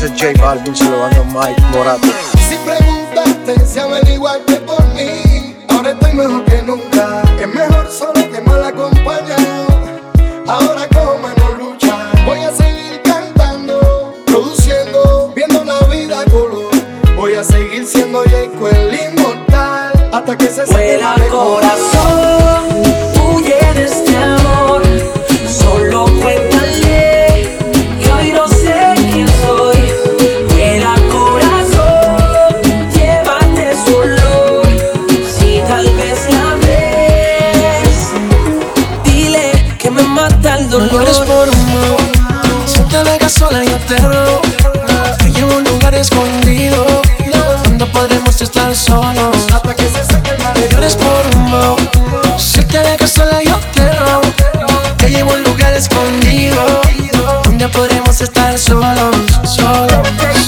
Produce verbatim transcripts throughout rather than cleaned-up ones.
Ese es J Balvin, se lo van a Mike Morato. Si preguntaste si averiguaste por mí, ahora estoy mejor que nunca. Es mejor solo que mal acompañado. Ahora como menos lucha, voy a seguir cantando, produciendo, viendo la vida a color. Voy a seguir siendo Jayco el inmortal hasta que se vuela el corazón, huye de este amor. Solo cuéntale que hoy no sé quién soy. Vuela corazón, llévate su olor. Si tal vez la ves, dile que me mata el dolor. No llores por amor, si te dejas sola yo te robo. Te llevo a un lugar escondido donde podremos estar solos hasta que se seque el mar. No llores por amor, si te dejas sola yo te robo. Te llevo a un lugar escondido donde podremos estar solos, solos.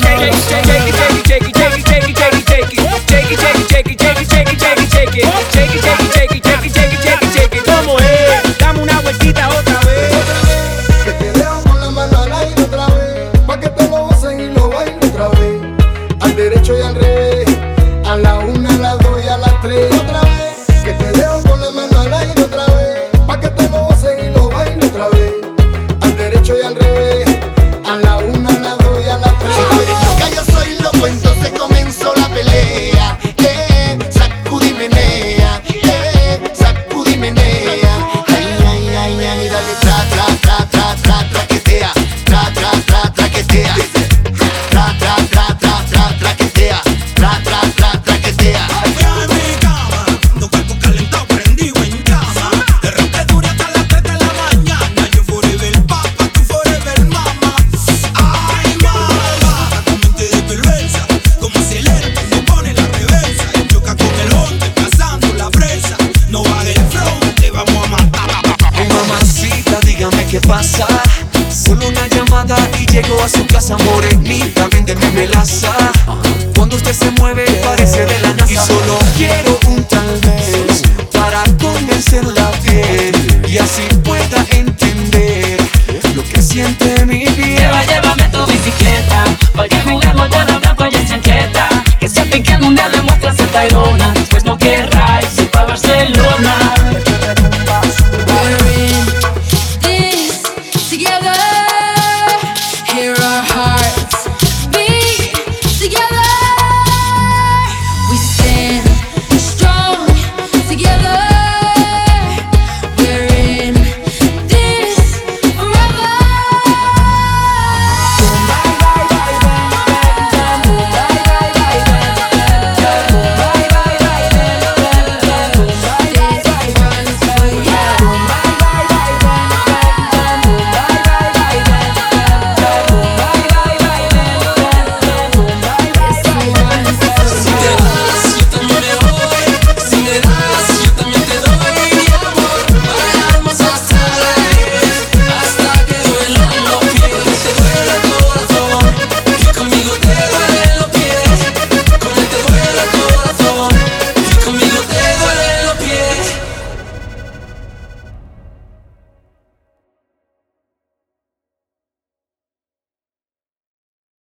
¿Cómo es? Dame una vueltita otra vez. Que te dejo con la mano al aire otra vez, pa' que te lo gocen y lo bailen otra vez. Al derecho y al revés, a la una, a las dos y a las tres otra vez. Que te dejo con la mano al aire otra vez, pa' que te lo gocen y lo bailen otra vez. Al derecho y al revés, a la una, a las dos y a las tres. Si tú eres loca, yo soy loco, entonces comenzó la pelea. Eh, sacudi menea, eh, sacudi menea. Ay, ay, ay, ay, dale tra, tra, tra, tra, tra, traquetea, tra, tra, tra, traquetea, tra, tra, tra, tra, tra, traquetea, tra, tra, tra, traquetea. Ya en mi cama, tu cuerpo calentado, prendido en llama. De repente dura hasta las tres de la mañana. Yo forever papa, tú forever mama. Ay, mama, tu mente de perversa. Como acelera, me pone la reversa. Y choca con el monte, pasando la presa. No va del front, te vamos a matar. Ay, mamacita, dígame qué pasa. Solo una llamada y llego a su casa morenita, véndeme melaza. Cuando usted se mueve parece de la NASA. Y solo quiero un tal vez para convencerla bien y así pueda entender lo que siente mi piel. Lleva, llévame tu bicicleta, porque juguemos de la blanco y en chancleta. Que se pique en un día le muestras esta irona. Después no querrá irse pa' Barcelona.